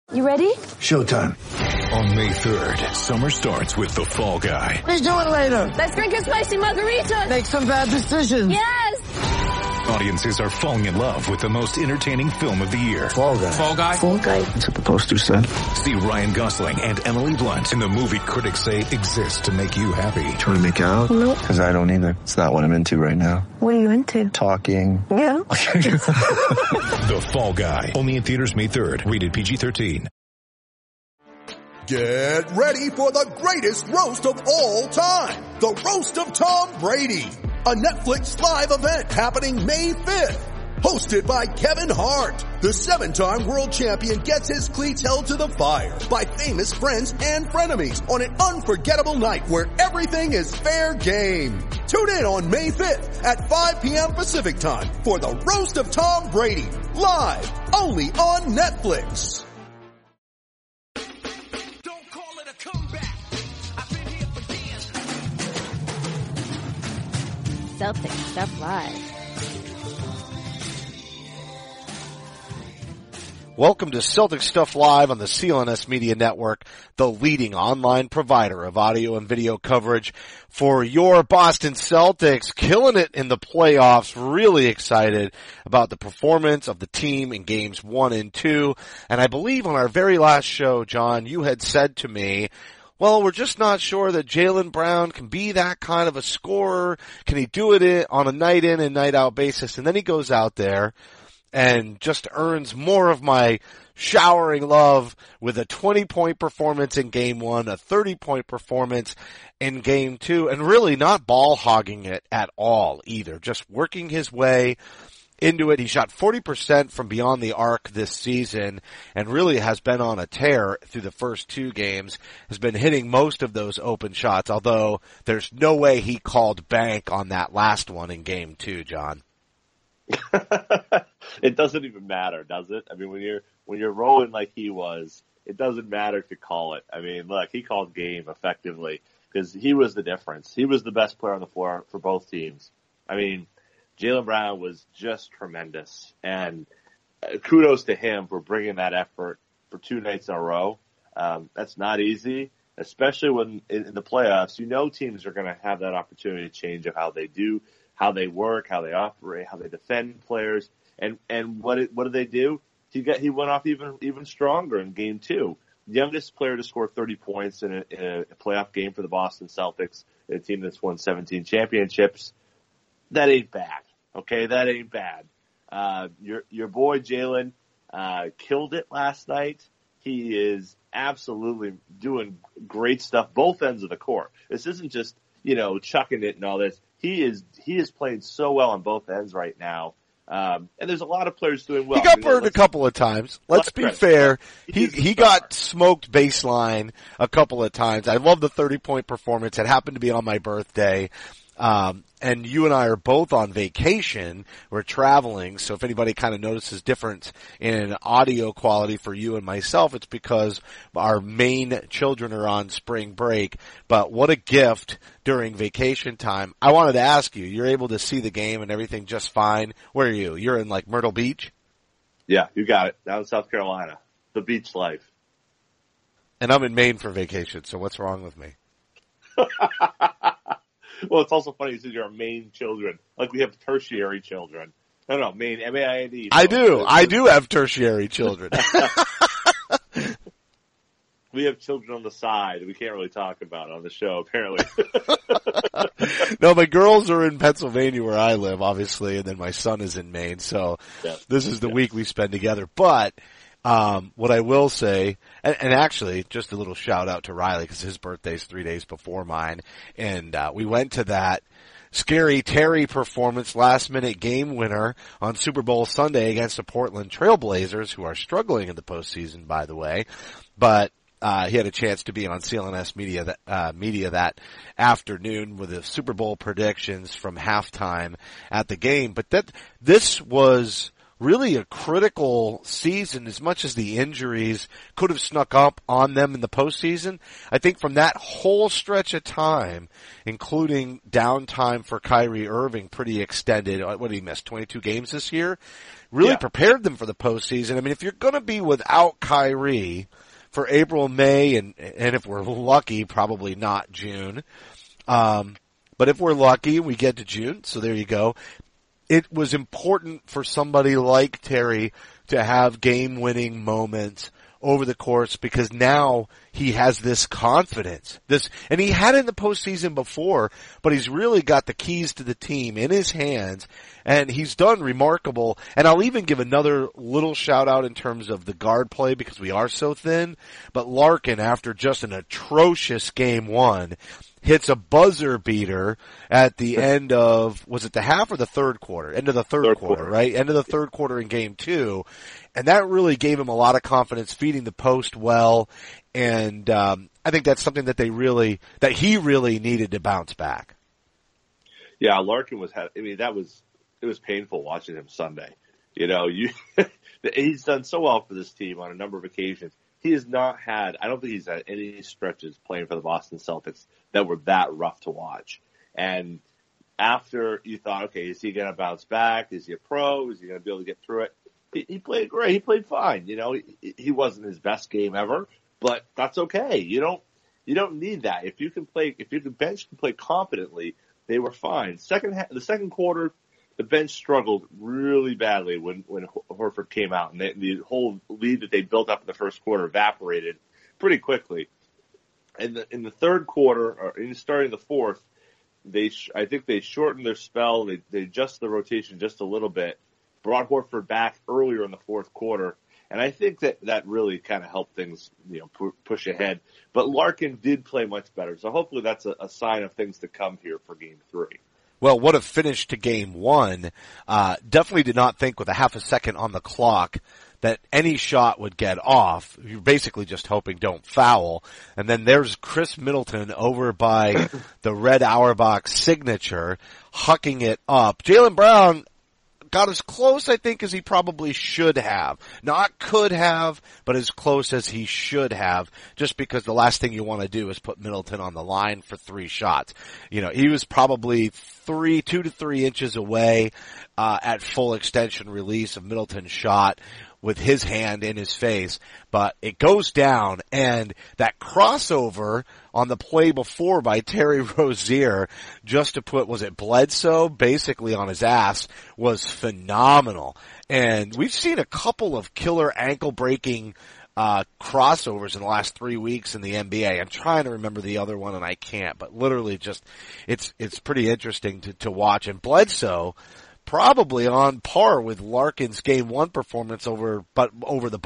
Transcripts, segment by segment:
You ready? Showtime. On May 3rd, summer starts with The Fall Guy. Let's do it later. Let's drink a spicy margarita. Make some bad decisions. Yes! Audiences are falling in love with the most entertaining film of the year. Fall Guy. Fall Guy? Fall Guy. That's what the poster said. See Ryan Gosling and Emily Blunt in the movie critics say exists to make you happy. Trying to make it out? Nope. Because I don't either. It's not what I'm into right now. What are you into? Talking. Yeah. The Fall Guy. Only in theaters May 3rd. Rated PG-13. Get ready for the greatest roast of all time. The Roast of Tom Brady. A Netflix live event happening May 5th. Hosted by Kevin Hart. The 7-time world champion gets his cleats held to the fire by famous friends and frenemies on an unforgettable night where everything is fair game. Tune in on May 5th at 5 p.m. Pacific time for the Roast of Tom Brady. Live only on Netflix. Celtic Stuff Live. Welcome to Celtic Stuff Live on the CLNS Media Network, the leading online provider of audio and video coverage for your Boston Celtics. Killing it in the playoffs. Really excited about the performance of the team in games 1 and 2. And I believe on our very last show, John, you had said to me, well, we're just not sure that Jaylen Brown can be that kind of a scorer. Can he do it on a night in and night out basis? And then he goes out there and just earns more of my showering love with a 20-point performance in game 1, a 30-point performance in game 2, and really not ball hogging it at all either. Just working his way into it. He shot 40% from beyond the arc this season and really has been on a tear through the first 2 games, has been hitting most of those open shots, although there's no way he called bank on that last one in game 2, John. It doesn't even matter, does it? I mean, when you're rolling like he was, it doesn't matter if you call it. I mean, look, he called game effectively because he was the difference. He was the best player on the floor for both teams. I mean, Jaylen Brown was just tremendous, and kudos to him for bringing that effort for 2 nights in a row. That's not easy, especially when in the playoffs, you know teams are going to have that opportunity to change of how they do, how they work, how they operate, how they defend players, and what did they do? He went off even stronger in game 2. The youngest player to score 30 points in a playoff game for the Boston Celtics, a team that's won 17 championships. That ain't bad. Okay, that ain't bad. Your boy Jaylen killed it last night. He is absolutely doing great stuff both ends of the court. This isn't just, chucking it and all this. He is playing so well on both ends right now. And there's a lot of players doing well. He got burned a couple of times. Let's be fair. He got smoked baseline a couple of times. I love the 30-point performance. It happened to be on my birthday. And you and I are both on vacation. We're traveling. So if anybody kind of notices difference in audio quality for you and myself, it's because our main children are on spring break. But what a gift during vacation time. I wanted to ask you, you're able to see the game and everything just fine. Where are you? You're in like Myrtle Beach? Yeah, you got it. Down in South Carolina. The beach life. And I'm in Maine for vacation. So what's wrong with me? Well, it's also funny you said you're Maine children. Like we have tertiary children. No, Maine, M-A-I-N-E. I do have tertiary children. We have children on the side we can't really talk about on the show, apparently. No, my girls are in Pennsylvania where I live, obviously, and then my son is in Maine. So This is the week we spend together. But what I will say, and actually, just a little shout out to Riley because his birthday's 3 days before mine, and we went to that Scary Terry performance, last minute game winner on Super Bowl Sunday against the Portland Trailblazers, who are struggling in the postseason, by the way. But he had a chance to be on CLNS media that afternoon with the Super Bowl predictions from halftime at the game. But this was really a critical season as much as the injuries could have snuck up on them in the postseason. I think from that whole stretch of time, including downtime for Kyrie Irving, pretty extended. What did he miss? 22 games this year? really prepared them for the postseason. I mean, if you're going to be without Kyrie for April, May, and if we're lucky, probably not June. But if we're lucky, we get to June, so there you go. It was important for somebody like Terry to have game-winning moments over the course, because now he has this confidence. And he had it in the postseason before, but he's really got the keys to the team in his hands, and he's done remarkable. And I'll even give another little shout out in terms of the guard play, because we are so thin. But Larkin, after just an atrocious game one, hits a buzzer beater at the end of, was it the half or the third quarter? End of the third quarter, right? End of the third quarter in game two. And that really gave him a lot of confidence, feeding the post well. And, I think that's something that he really needed to bounce back. Yeah, Larkin it was painful watching him Sunday. You know, he's done so well for this team on a number of occasions. He has not had, I don't think he's had any stretches playing for the Boston Celtics that were that rough to watch. And after you thought, okay, is he going to bounce back? Is he a pro? Is he going to be able to get through it? He played great. He played fine. You know, he wasn't his best game ever, but that's okay. You don't need that. If you can bench can play competently, they were fine. The second quarter, the bench struggled really badly when Horford came out, and the whole lead that they built up in the first quarter evaporated pretty quickly. And in the third quarter, or starting the fourth, I think they shortened their spell. They adjusted the rotation just a little bit, brought Horford back earlier in the fourth quarter, and I think that really kind of helped things, push ahead. But Larkin did play much better, so hopefully that's a sign of things to come here for Game 3. Well, what a finish to game one. Definitely did not think with a half a second on the clock that any shot would get off. You're basically just hoping don't foul. And then there's Chris Middleton over by the Red Auerbach signature, hucking it up. Jaylen Brown got as close, I think, as he probably should have. Not could have, but as close as he should have, just because the last thing you want to do is put Middleton on the line for 3 shots. He was probably 2 to 3 inches away, at full extension release of Middleton's shot with his hand in his face, but it goes down, and that crossover on the play before by Terry Rozier, just to put, was it Bledsoe, basically on his ass, was phenomenal. And we've seen a couple of killer ankle-breaking crossovers in the last 3 weeks in the NBA. I'm trying to remember the other one, and I can't, but literally just, it's pretty interesting to watch. And Bledsoe, probably on par with Larkin's game one performance over the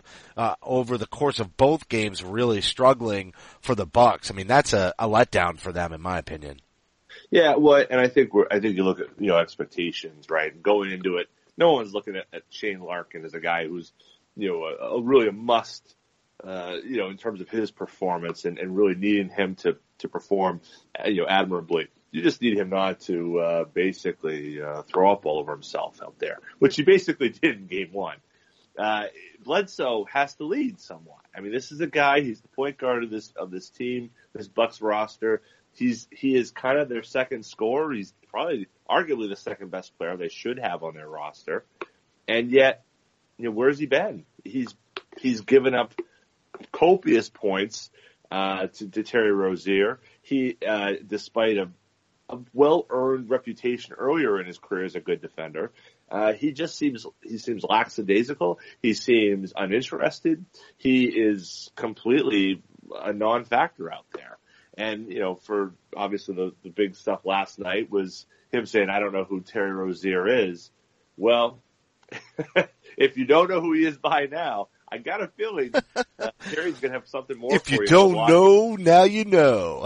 course of both games, really struggling for the Bucks. I mean, that's a letdown for them, in my opinion. Yeah, well, and I think you look at, expectations, right? Going into it, no one's looking at Shane Larkin as a guy who's, really a must, in terms of his performance and really needing him to perform, admirably. You just need him not to basically throw up all over himself out there, which he basically did in game one. Bledsoe has to lead somewhat. I mean, this is a guy, he's the point guard of this team, this Bucks roster. He is kind of their second scorer. He's probably arguably the second best player they should have on their roster. And yet, where's he been? He's given up copious points to Terry Rozier. He despite a well-earned reputation earlier in his career as a good defender, he seems lackadaisical. He seems uninterested. He is completely a non-factor out there. And, for obviously the big stuff last night was him saying, I don't know who Terry Rozier is. Well, if you don't know who he is by now, I got a feeling Terry's going to have something more if for you. If you don't know, now you know.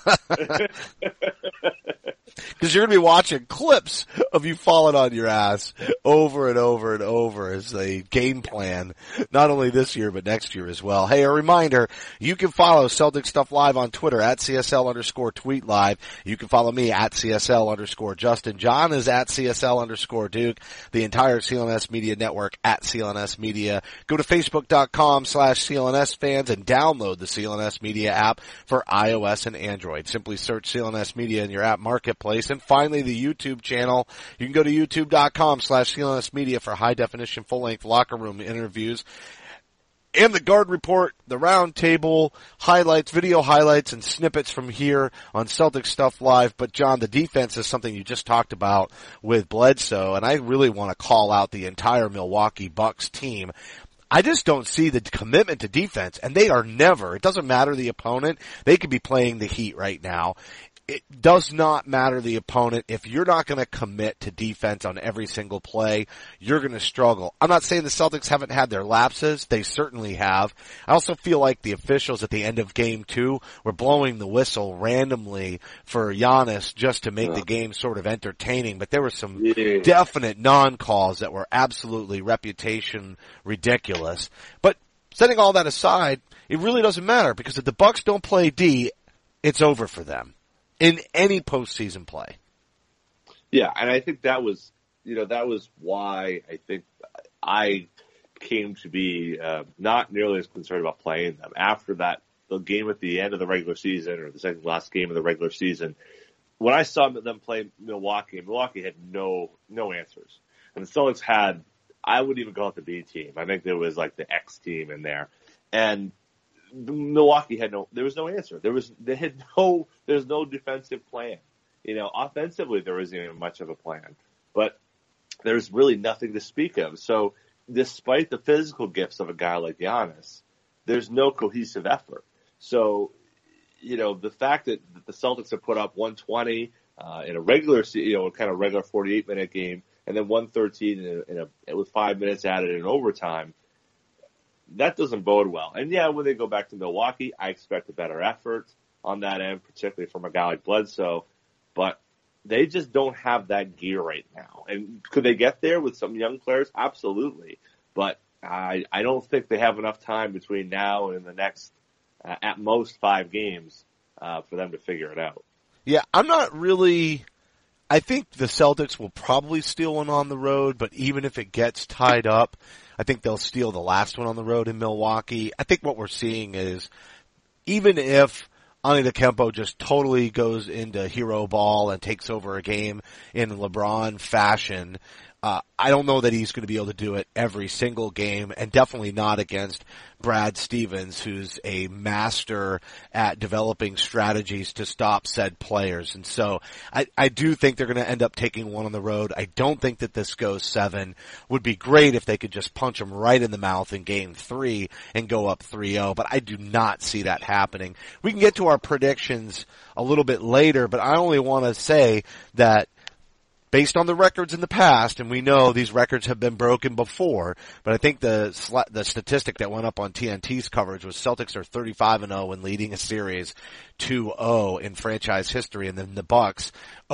Because you're going to be watching clips of you falling on your ass over and over and over as they game plan, not only this year, but next year as well. Hey, a reminder, you can follow Celtic Stuff Live on Twitter at CSL_tweet live. You can follow me at CSL_Justin. John is at CSL_Duke. The entire CLNS Media Network at CLNS Media. Go to Facebook.com/CLNS fans and download the CLNS Media app for iOS and Android. Simply search CLNS Media in your app marketplace and finally the YouTube channel. You can go to youtube.com/CLNSmedia for high-definition, full-length locker room interviews. And the Guard Report, the roundtable, highlights, video highlights, and snippets from here on Celtic Stuff Live. But, John, the defense is something you just talked about with Bledsoe, and I really want to call out the entire Milwaukee Bucks team. I just don't see the commitment to defense, and they are never, it doesn't matter the opponent, they could be playing the Heat right now. It does not matter the opponent. If you're not going to commit to defense on every single play, you're going to struggle. I'm not saying the Celtics haven't had their lapses. They certainly have. I also feel like the officials at the end of game 2 were blowing the whistle randomly for Giannis just to make the game sort of entertaining. But there were some definite non-calls that were absolutely reputation ridiculous. But setting all that aside, it really doesn't matter because if the Bucks don't play D, it's over for them in any postseason play. Yeah, and I think that was why I think I came to be not nearly as concerned about playing them after the game at the end of the regular season or the second last game of the regular season. When I saw them play Milwaukee had no answers. And the Celtics had, I wouldn't even call it the B team. I think there was like the X team in there. And Milwaukee there was no answer. There's no defensive plan. Offensively there wasn't even much of a plan, but there's really nothing to speak of. So despite the physical gifts of a guy like Giannis, there's no cohesive effort. So, the fact that the Celtics have put up 120, in a regular, kind of regular 48-minute game, and then 113 with 5 minutes added in overtime, that doesn't bode well. And yeah, when they go back to Milwaukee, I expect a better effort on that end, particularly from a guy like Bledsoe. But they just don't have that gear right now. And could they get there with some young players? Absolutely. But I don't think they have enough time between now and the next, at most 5 games, for them to figure it out. Yeah, I think the Celtics will probably steal one on the road, but even if it gets tied up, I think they'll steal the last one on the road in Milwaukee. I think what we're seeing is even if Antetokounmpo just totally goes into hero ball and takes over a game in LeBron fashion, I don't know that he's going to be able to do it every single game, and definitely not against Brad Stevens, who's a master at developing strategies to stop said players. And so I do think they're going to end up taking one on the road. I don't think that this goes 7. Would be great if they could just punch them right in the mouth in game 3 and go up 3-0, but I do not see that happening. We can get to our predictions a little bit later, but I only want to say that based on the records in the past, and we know these records have been broken before, but I think the statistic that went up on TNT's coverage was Celtics are 35-0 when leading a series 2-0 in franchise history, and then the Bucks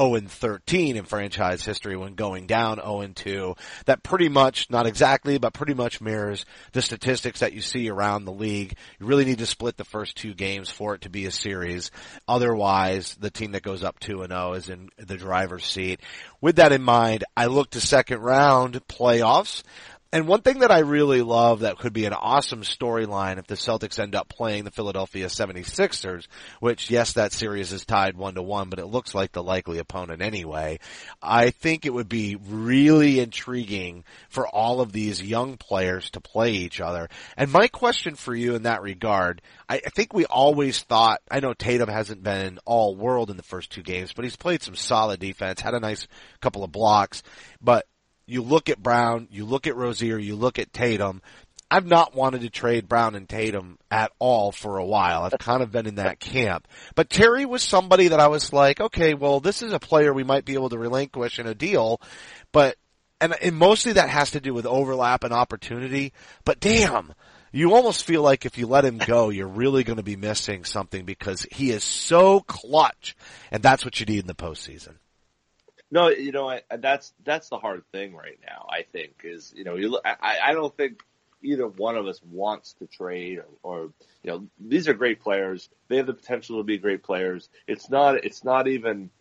0-13 in franchise history when going down 0-2. That pretty much, not exactly, but pretty much mirrors the statistics that you see around the league. You really need to split the first 2 games for it to be a series. Otherwise, the team that goes up 2-0 is in the driver's seat. With that in mind, I look to second round playoffs. And one thing that I really love that could be an awesome storyline if the Celtics end up playing the Philadelphia 76ers, which, yes, that series is tied 1-1, but it looks like the likely opponent anyway. I think it would be really intriguing for all of these young players to play each other. And my question for you in that regard, I think we always thought, I know Tatum hasn't been all world in the first 2 games, but he's played some solid defense, had a nice couple of blocks, but you look at Brown, you look at Rozier, you look at Tatum. I've not wanted to trade Brown and Tatum at all for a while. I've kind of been in that camp. But Terry was somebody that I was like, okay, well, this is a player we might be able to relinquish in a deal. And mostly that has to do with overlap and opportunity. But damn, you almost feel like if you let him go, you're really going to be missing something because he is so clutch. And that's what you need in the postseason. No, that's the hard thing right now, I think, is, I don't think either one of us wants to trade or these are great players. They have the potential to be great players. It's not even,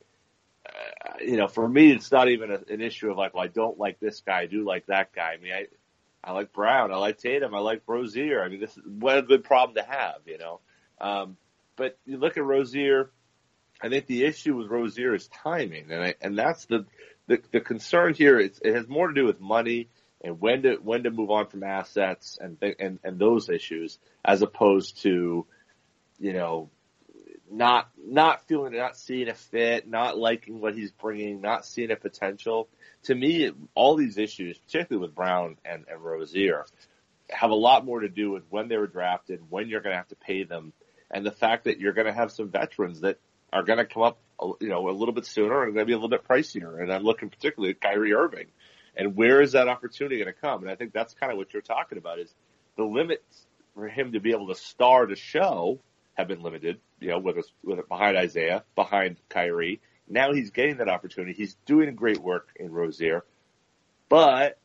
for me, it's not even an issue of like, well, I don't like this guy. I do like that guy. I mean, I like Brown. I like Tatum. I like Rozier. I mean, what a good problem to have, But you look at Rozier, I think the issue with Rozier is timing, and that's the concern here. It has more to do with money and when to move on from assets and those issues, as opposed to, you know, not feeling, not seeing a fit, not liking what he's bringing, not seeing a potential. To me, all these issues, particularly with Brown and Rozier, have a lot more to do with when they were drafted, when you're going to have to pay them, and the fact that you're going to have some veterans that are going to come up, you know, a little bit sooner and going to be a little bit pricier. And I'm looking particularly at Kyrie Irving. And where is that opportunity going to come? And I think that's kind of what you're talking about, is the limits for him to be able to star to show have been limited, you know, with behind Isaiah, behind Kyrie. Now he's getting that opportunity. He's doing great work in Rozier. But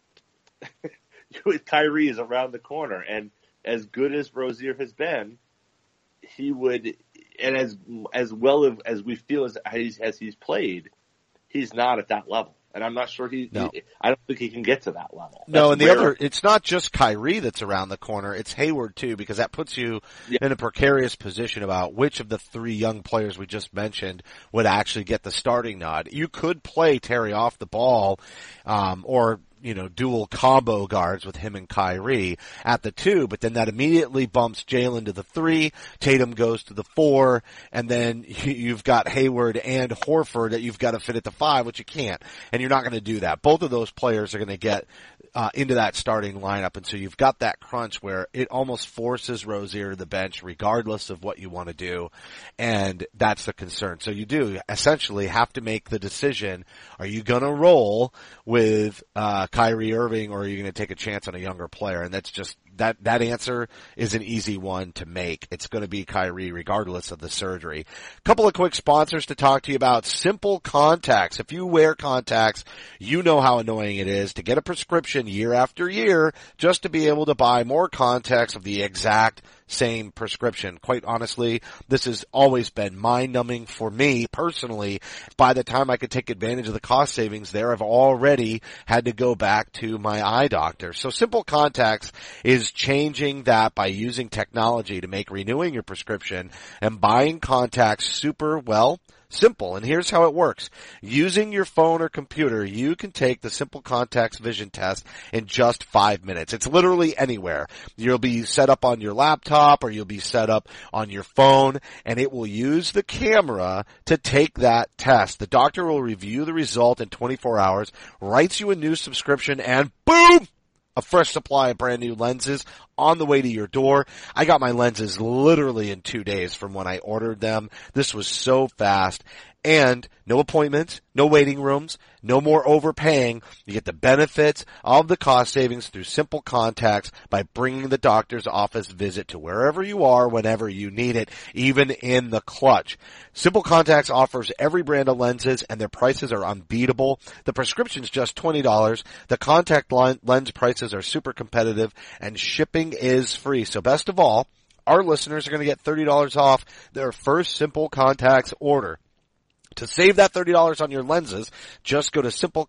Kyrie is around the corner. And as good as Rozier has been, he would, and as well as we feel as he's played, he's not at that level. And I'm not sure I don't think he can get to that level. No, and it's not just Kyrie that's around the corner, it's Hayward too, because that puts you in a precarious position about which of the three young players we just mentioned would actually get the starting nod. You could play Terry off the ball, or, you know, dual combo guards with him and Kyrie at the 2, but then that immediately bumps Jalen to the 3, Tatum goes to the 4, and then you've got Hayward and Horford that you've got to fit at the 5, which you can't, and you're not going to do that. Both of those players are going to get into that starting lineup, and so you've got that crunch where it almost forces Rozier to the bench regardless of what you want to do, and that's the concern. So you do essentially have to make the decision, are you going to roll with Kyrie Irving, or are you going to take a chance on a younger player? And that's just, that answer is an easy one to make. It's going to be Kyrie regardless of the surgery. A couple of quick sponsors to talk to you about. Simple Contacts. If you wear contacts, you know how annoying it is to get a prescription year after year just to be able to buy more contacts of the exact same prescription. Quite honestly, this has always been mind-numbing for me personally. By the time I could take advantage of the cost savings there, I've already had to go back to my eye doctor. So Simple Contacts is changing that by using technology to make renewing your prescription and buying contacts super, well, simple. And here's how it works. Using your phone or computer, you can take the Simple Contacts vision test in just 5 minutes. It's literally anywhere. You'll be set up on your laptop or you'll be set up on your phone, and it will use the camera to take that test. The doctor will review the result in 24 hours, writes you a new subscription, and boom! A fresh supply of brand new lenses on the way to your door. I got my lenses literally in 2 days from when I ordered them. This was so fast. And no appointments, no waiting rooms, no more overpaying. You get the benefits of the cost savings through Simple Contacts by bringing the doctor's office visit to wherever you are, whenever you need it, even in the clutch. Simple Contacts offers every brand of lenses, and their prices are unbeatable. The prescription's just $20. The contact lens prices are super competitive, and shipping is free. So best of all, our listeners are going to get $30 off their first Simple Contacts order. To save that $30 on your lenses, just go to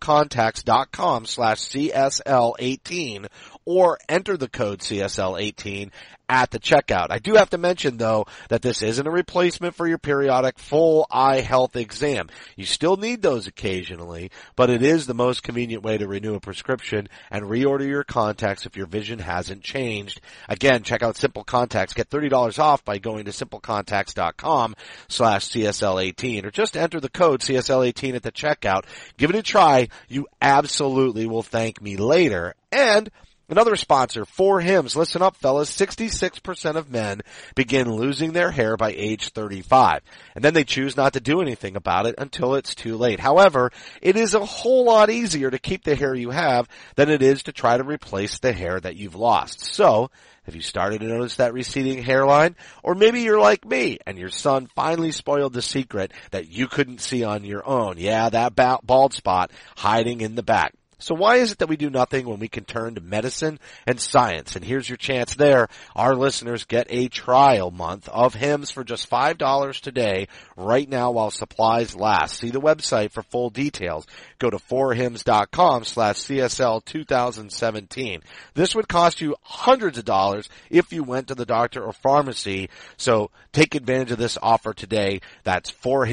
simplecontacts.com/CSL18 or enter the code CSL18 at the checkout. I do have to mention, though, that this isn't a replacement for your periodic full eye health exam. You still need those occasionally, but it is the most convenient way to renew a prescription and reorder your contacts if your vision hasn't changed. Again, check out Simple Contacts. Get $30 off by going to simplecontacts.com/CSL18 or just enter the code CSL18 at the checkout. Give it a try. You absolutely will thank me later. And another sponsor, For Hims. Listen up, fellas. 66% of men begin losing their hair by age 35. And then they choose not to do anything about it until it's too late. However, it is a whole lot easier to keep the hair you have than it is to try to replace the hair that you've lost. So, have you started to notice that receding hairline? Or maybe you're like me and your son finally spoiled the secret that you couldn't see on your own. Yeah, that bald spot hiding in the back. So why is it that we do nothing when we can turn to medicine and science? And here's your chance there. Our listeners get a trial month of Hims for just $5 today, right now while supplies last. See the website for full details. Go to 4hims.com/CSL2017. This would cost you hundreds of dollars if you went to the doctor or pharmacy. So take advantage of this offer today. That's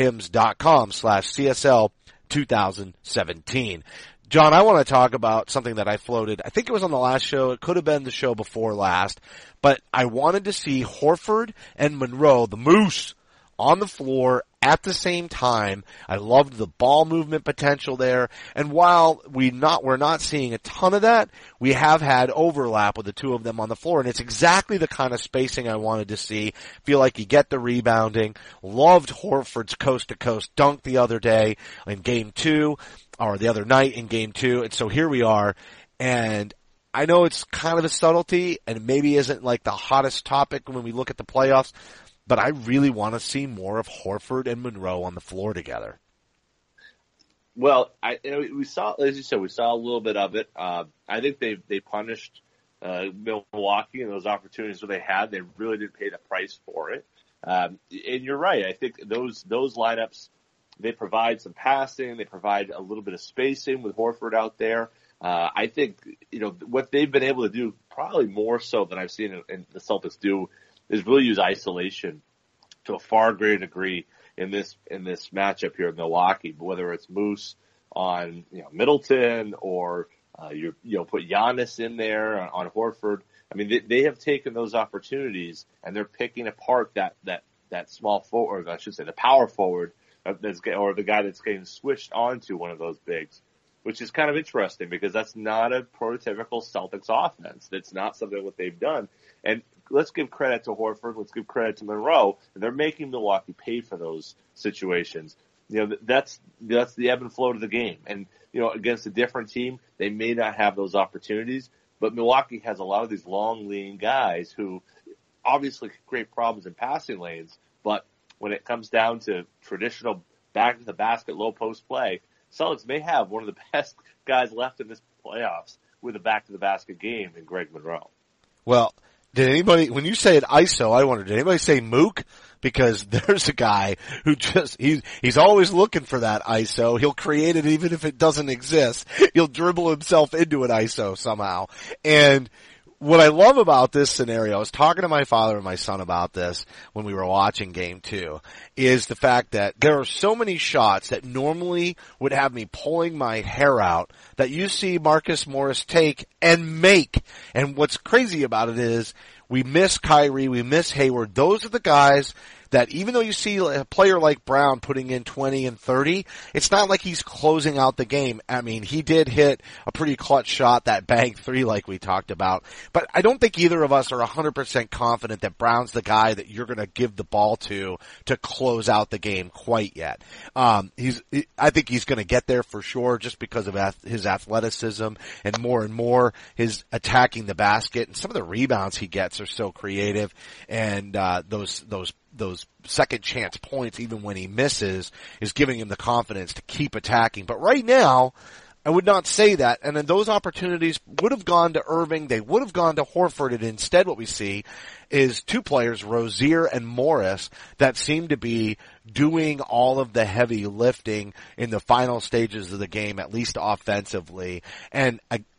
4hims.com/CSL2017. John, I want to talk about something that I floated. I think it was on the last show. It could have been the show before last. But I wanted to see Horford and Monroe, the Moose, on the floor at the same time. I loved the ball movement potential there. And while we're not seeing a ton of that, we have had overlap with the two of them on the floor. And it's exactly the kind of spacing I wanted to see. Feel like you get the rebounding. Loved Horford's coast-to-coast dunk the other day in Game 2, or the other night in Game 2. And so here we are. And I know it's kind of a subtlety and maybe isn't like the hottest topic when we look at the playoffs, but I really want to see more of Horford and Monroe on the floor together. Well, we saw, as you said, we saw a little bit of it. I think they punished Milwaukee and those opportunities that they had. They really didn't pay the price for it. And you're right. I think those lineups, they provide some passing. They provide a little bit of spacing with Horford out there. I think, what they've been able to do, probably more so than I've seen in the Celtics do, is really use isolation to a far greater degree in this matchup here in Milwaukee. But whether it's Moose on Middleton or put Giannis in there on Horford, I mean they have taken those opportunities and they're picking apart that small forward, or I should say the power forward, or the guy that's getting switched onto one of those bigs, which is kind of interesting because that's not a prototypical Celtics offense. That's not something what they've done. And let's give credit to Horford. Let's give credit to Monroe. And they're making Milwaukee pay for those situations. That's the ebb and flow of the game. And, against a different team, they may not have those opportunities. But Milwaukee has a lot of these long, lean guys who obviously create problems in passing lanes. But when it comes down to traditional back to the basket, low post play, Celtics may have one of the best guys left in this playoffs with a back to the basket game in Greg Monroe. Well, did anybody, when you say it ISO, I wonder, did anybody say Mook? Because there's a guy who he's always looking for that ISO. He'll create it even if it doesn't exist. He'll dribble himself into an ISO somehow. And what I love about this scenario, I was talking to my father and my son about this when we were watching Game 2, is the fact that there are so many shots that normally would have me pulling my hair out that you see Marcus Morris take and make. And what's crazy about it is we miss Kyrie, we miss Hayward. Those are the guys that even though you see a player like Brown putting in 20 and 30, it's not like he's closing out the game. I mean, he did hit a pretty clutch shot, that bang three like we talked about. But I don't think either of us are 100% confident that Brown's the guy that you're going to give the ball to close out the game quite yet. I think he's going to get there for sure just because of his athleticism and more his attacking the basket, and some of the rebounds he gets are so creative, and those second chance points, even when he misses, is giving him the confidence to keep attacking. But right now, I would not say that. And then those opportunities would have gone to Irving. They would have gone to Horford. And instead what we see is two players, Rozier and Morris, that seem to be doing all of the heavy lifting in the final stages of the game, at least offensively. And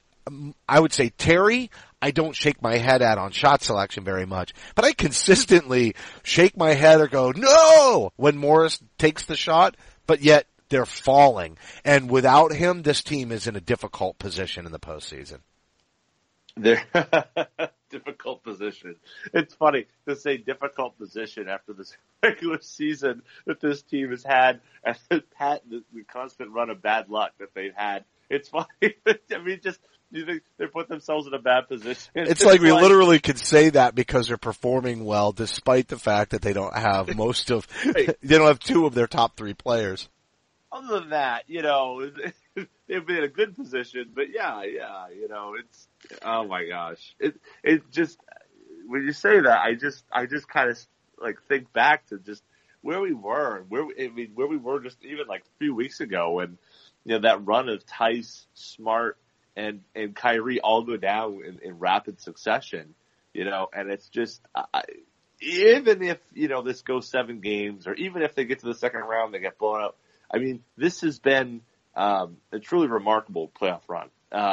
I would say Terry, I don't shake my head at on shot selection very much, but I consistently shake my head or go, no, when Morris takes the shot, but yet they're falling. And without him, this team is in a difficult position in the postseason. They're difficult position. It's funny to say difficult position after this regular season that this team has had and the constant run of bad luck that they've had. It's funny. I mean, you think they put themselves in a bad position? It's like we literally could say that because they're performing well, despite the fact that they don't have they don't have two of their top three players. Other than that, they've been in a good position, but it's, oh my gosh. It just, when you say that, I just kind of like think back to just where we were, where we were just even like a few weeks ago when, that run of Tice, Smart, and Kyrie all go down in rapid succession, and it's just, even if, this goes 7 games, or even if they get to the second round, they get blown out. I mean, this has been, a truly remarkable playoff run.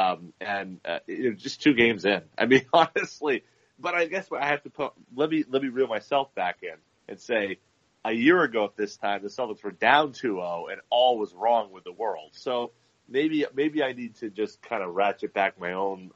Just 2 games in. I mean, honestly, but I guess I have to let me reel myself back in and say, a year ago at this time, the Celtics were down 2-0 and all was wrong with the world. So maybe I need to just kind of ratchet back my own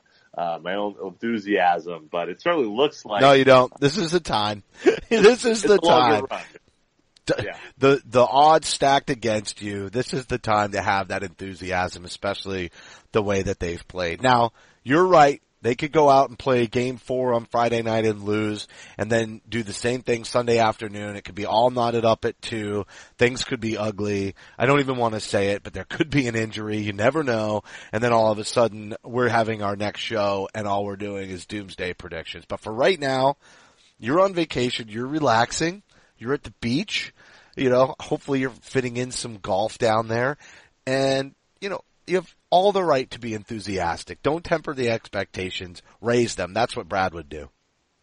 enthusiasm, but it certainly looks like. No, you don't. This is the time. This is the time. Yeah. The odds stacked against you. This is the time to have that enthusiasm, especially the way that they've played. Now, you're right. They could go out and play game 4 on Friday night and lose, and then do the same thing Sunday afternoon. It could be all knotted up at 2. Things could be ugly. I don't even want to say it, but there could be an injury. You never know. And then all of a sudden, we're having our next show, and all we're doing is doomsday predictions. But for right now, you're on vacation. You're relaxing. You're at the beach. Hopefully you're fitting in some golf down there. And, you have all the right to be enthusiastic. Don't temper the expectations. Raise them. That's what Brad would do.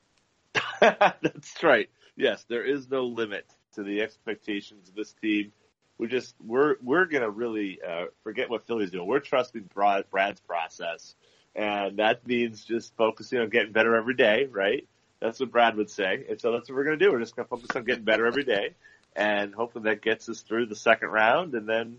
That's right. Yes, there is no limit to the expectations of this team. We're going to really forget what Philly's doing. We're trusting Brad's process. And that means just focusing on getting better every day, right? That's what Brad would say. And so that's what we're going to do. We're just going to focus on getting better every day. And hopefully that gets us through the second round. And then,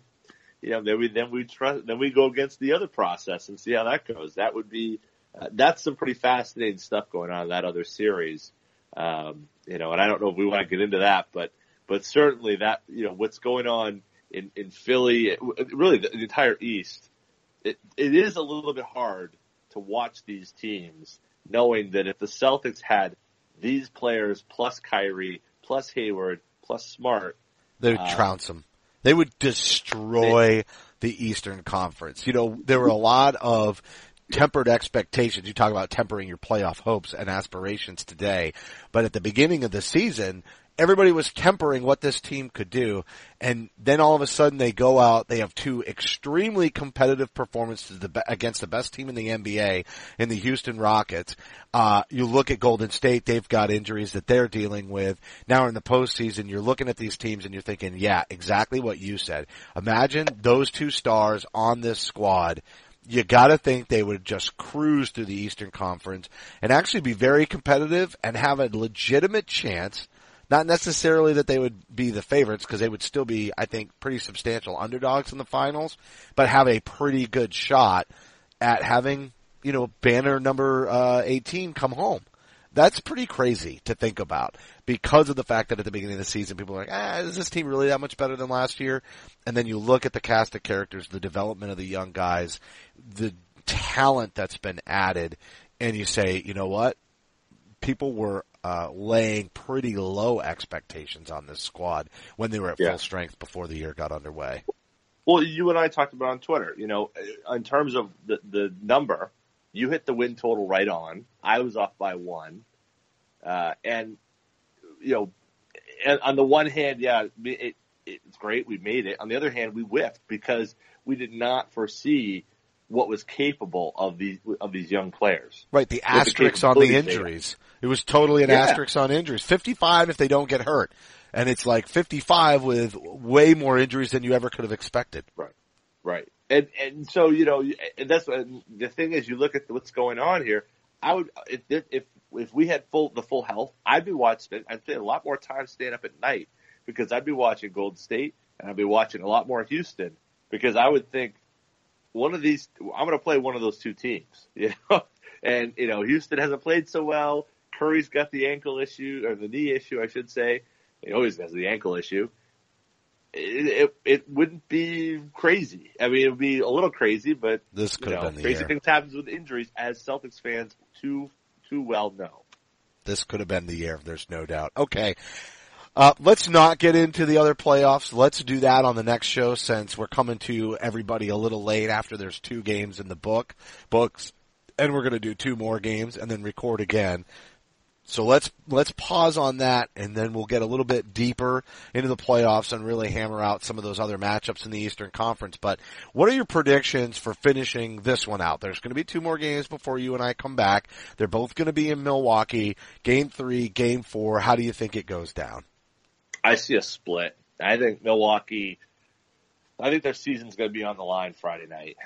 then we go against the other process and see how that goes. That would be, that's some pretty fascinating stuff going on in that other series. And I don't know if we want to get into that, but certainly that, what's going on in Philly, really the entire East, it is a little bit hard to watch these teams knowing that if the Celtics had these players plus Kyrie, plus Hayward, plus Smart, they would trounce them. They would destroy the Eastern Conference. There were a lot of tempered expectations. You talk about tempering your playoff hopes and aspirations today. But at the beginning of the season, everybody was tempering what this team could do. And then all of a sudden they go out, they have 2 extremely competitive performances against the best team in the NBA in the Houston Rockets. You look at Golden State, they've got injuries that they're dealing with. Now in the postseason, you're looking at these teams and you're thinking, yeah, exactly what you said. Imagine those 2 stars on this squad. You gotta think they would just cruise through the Eastern Conference and actually be very competitive and have a legitimate chance. Not necessarily that they would be the favorites, because they would still be, I think, pretty substantial underdogs in the finals, but have a pretty good shot at having, banner number 18 come home. That's pretty crazy to think about, because of the fact that at the beginning of the season people are like, is this team really that much better than last year? And then you look at the cast of characters, the development of the young guys, the talent that's been added, and you say, you know what? People were laying pretty low expectations on this squad when they were at full strength before the year got underway. Well, you and I talked about on Twitter, in terms of the number, you hit the win total right on. I was off by 1. And on the one hand, it's great. We made it. On the other hand, we whiffed because we did not foresee what was capable of these young players. Right, the asterisks on the injuries. It was totally an asterisk on injuries. 55 if they don't get hurt. And it's like 55 with way more injuries than you ever could have expected. Right. And so, that's what, the thing is, you look at what's going on here. I would, if we had the full health, I'd spend a lot more time staying up at night, because I'd be watching Golden State and I'd be watching a lot more Houston, because I would think, I'm going to play one of those 2 teams, and, Houston hasn't played so well. Curry's got the ankle issue, or the knee issue, I should say. He always has the ankle issue. It wouldn't be crazy. I mean, it would be a little crazy, but this could have been the crazy year. things happen with injuries, as Celtics fans too well know. This could have been the year. There's no doubt. Okay. Let's not get into the other playoffs. Let's do that on the next show, since we're coming to everybody a little late after there's 2 games in the books, and we're going to do 2 more games and then record again. So let's pause on that, and then we'll get a little bit deeper into the playoffs and really hammer out some of those other matchups in the Eastern Conference. But what are your predictions for finishing this one out? There's going to be 2 more games before you and I come back. They're both going to be in Milwaukee. Game 3, Game 4. How do you think it goes down? I see a split. I think Milwaukee, I think their season's going to be on the line Friday night.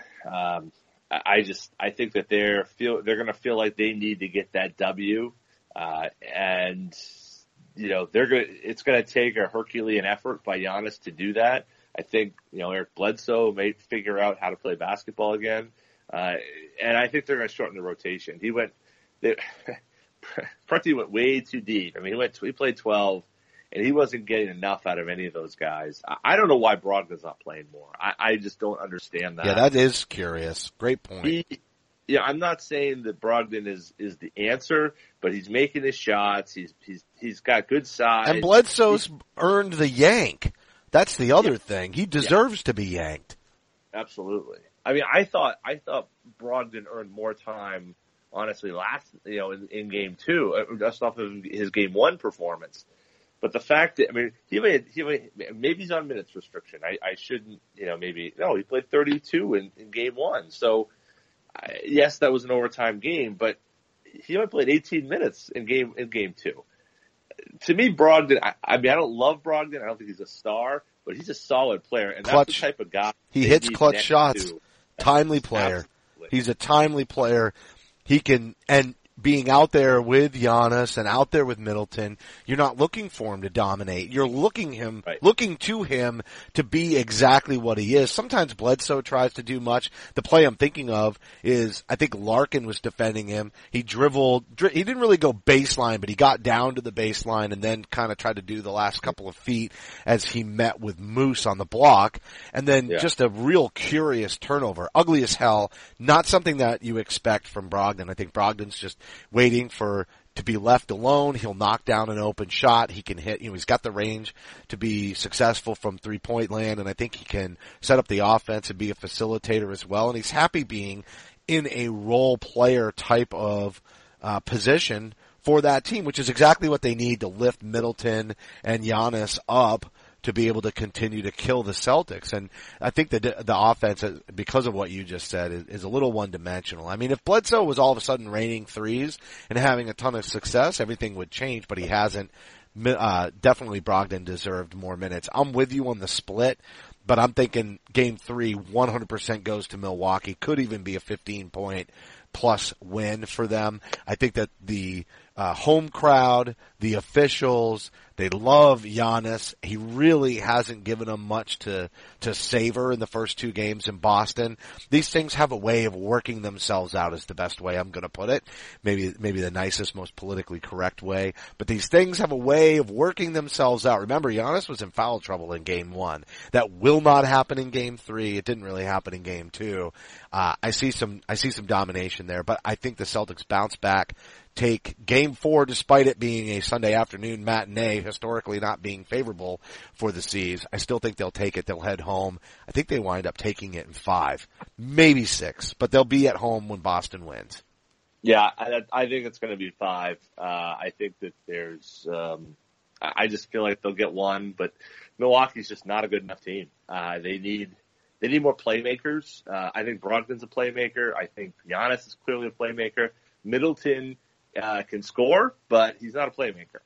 I think that they're going to feel like they need to get that W. And it's going to take a Herculean effort by Giannis to do that. I think, Eric Bledsoe may figure out how to play basketball again. And I think they're going to shorten the rotation. Prunty went way too deep. I mean, he played 12 and he wasn't getting enough out of any of those guys. I don't know why Brogdon's not playing more. I just don't understand that. Yeah, that is curious. Great point. I'm not saying that Brogdon is the answer, but he's making his shots. He's got good size. And Bledsoe's earned the yank. That's the other thing. He deserves to be yanked. Absolutely. I mean, I thought Brogdon earned more time, honestly, in game 2, just off of his game 1 performance. But the fact that, I mean, maybe he's on minutes restriction. I shouldn't, he played 32 in game 1. So, yes, that was an overtime game, but he only played 18 minutes in game 2. To me, Brogdon, I don't love Brogdon. I don't think he's a star, but he's a solid player, and clutch. That's the type of guy. He hits clutch shots. Timely player. Absolutely. He's a timely player. He can, and being out there with Giannis and out there with Middleton, you're not looking for him to dominate. You're looking to him to be exactly what he is. Sometimes Bledsoe tries to do much. The play I'm thinking of is, I think Larkin was defending him. He dribbled, he didn't really go baseline, but he got down to the baseline and then kind of tried to do the last couple of feet as he met with Moose on the block. And then just a real curious turnover. Ugly as hell. Not something that you expect from Brogdon. I think Brogdon's just waiting to be left alone. He'll knock down an open shot. He can hit, he's got the range to be successful from 3-point land, and I think he can set up the offense and be a facilitator as well. And he's happy being in a role player type of position for that team, which is exactly what they need to lift Middleton and Giannis up to be able to continue to kill the Celtics. And I think the offense, because of what you just said, is a little one-dimensional. I mean, if Bledsoe was all of a sudden raining threes and having a ton of success, everything would change, but he hasn't. Definitely Brogdon deserved more minutes. I'm with you on the split, but I'm thinking game 3 100% goes to Milwaukee. Could even be a 15-point plus win for them. I think that the home crowd, the officials, they love Giannis. He really hasn't given them much to savor in the first 2 games in Boston. These things have a way of working themselves out, is the best way I'm going to put it. Maybe the nicest, most politically correct way. But these things have a way of working themselves out. Remember, Giannis was in foul trouble in game 1. That will not happen in game 3. It didn't really happen in game 2. I see some domination there, but I think the Celtics bounce back, take game 4, despite it being a Sunday afternoon matinee, historically not being favorable for the C's. I still think they'll take it. They'll head home. I think they wind up taking it in 5, maybe 6, but they'll be at home when Boston wins. Yeah, I think it's going to be 5. I think that there's, I just feel like they'll get 1, but Milwaukee's just not a good enough team. They need more playmakers. I think Brogdon's a playmaker. I think Giannis is clearly a playmaker. Middleton can score, but he's not a playmaker.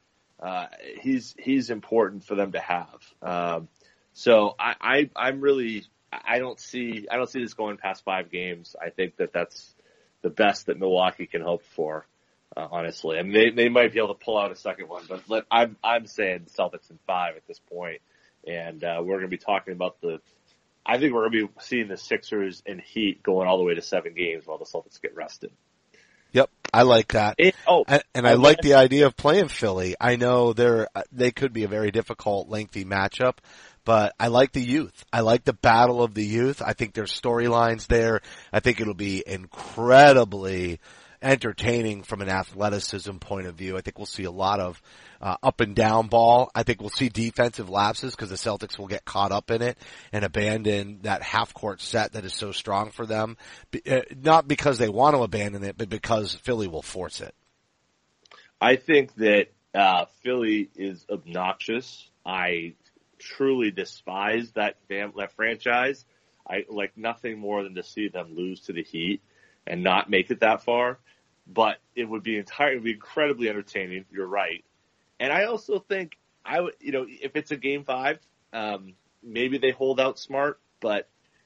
He's important for them to have. So I don't see this going past 5 games. I think that's the best that Milwaukee can hope for. Honestly, I mean, they might be able to pull out a second one, but I'm saying Celtics in 5 at this point, and we're going to be talking about I think we're going to be seeing the Sixers and Heat going all the way to 7 games while the Celtics get rested. Yep, I like that. I like the idea of playing Philly. I know they could be a very difficult, lengthy matchup, but I like the youth. I like the battle of the youth. I think there's storylines there. I think it'll be incredibly entertaining from an athleticism point of view. I think we'll see a lot of up and down ball. I think we'll see defensive lapses because the Celtics will get caught up in it and abandon that half-court set that is so strong for them. Not because they want to abandon it, but because Philly will force it. I think that Philly is obnoxious. I truly despise that franchise. I like nothing more than to see them lose to the Heat and not make it that far. But it would be incredibly entertaining. You're right. And I also think if it's a game 5, maybe they hold out Smart. But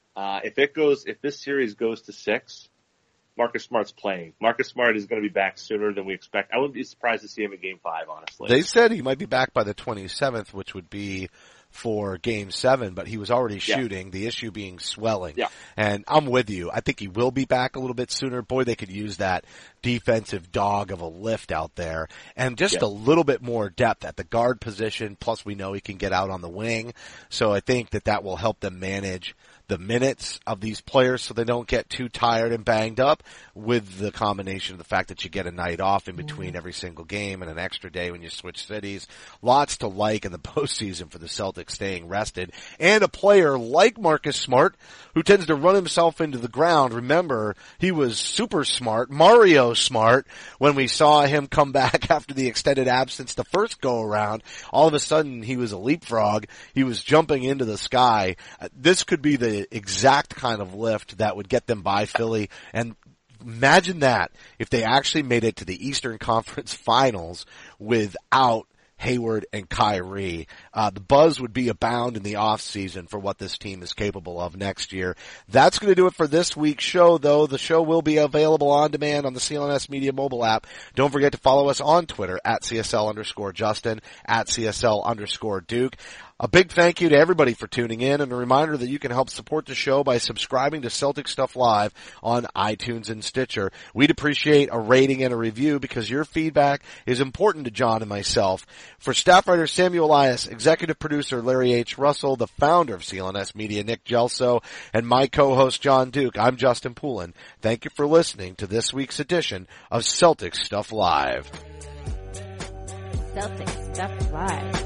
if this series goes to 6, Marcus Smart's playing. Marcus Smart is going to be back sooner than we expect. I wouldn't be surprised to see him in game 5, honestly. They said he might be back by the 27th, which would be for game 7, but he was already shooting, the issue being swelling. Yeah. And I'm with you. I think he will be back a little bit sooner. Boy, they could use that defensive dog of a lift out there and just a little bit more depth at the guard position. Plus we know he can get out on the wing. So I think that will help them manage the minutes of these players so they don't get too tired and banged up, with the combination of the fact that you get a night off in between every single game and an extra day when you switch cities. Lots to like in the postseason for the Celtics staying rested. And a player like Marcus Smart, who tends to run himself into the ground. Remember, he was super smart, Mario Smart, when we saw him come back after the extended absence the first go around. All of a sudden, he was a leapfrog. He was jumping into the sky. This could be the exact kind of lift that would get them by Philly. And imagine that if they actually made it to the Eastern Conference Finals without Hayward and Kyrie. The buzz would be abound in the off season for what this team is capable of next year. That's going to do it for this week's show, though. The show will be available on demand on the CLNS Media mobile app. Don't forget to follow us on Twitter at CSL_Justin, at CSL_Duke. A big thank you to everybody for tuning in, and a reminder that you can help support the show by subscribing to Celtic Stuff Live on iTunes and Stitcher. We'd appreciate a rating and a review because your feedback is important to John and myself. For staff writer Samuel Elias, executive producer Larry H. Russell, the founder of CLNS Media, Nick Gelso, and my co-host John Duke, I'm Justin Poulin. Thank you for listening to this week's edition of Celtic Stuff Live. Celtic Stuff Live.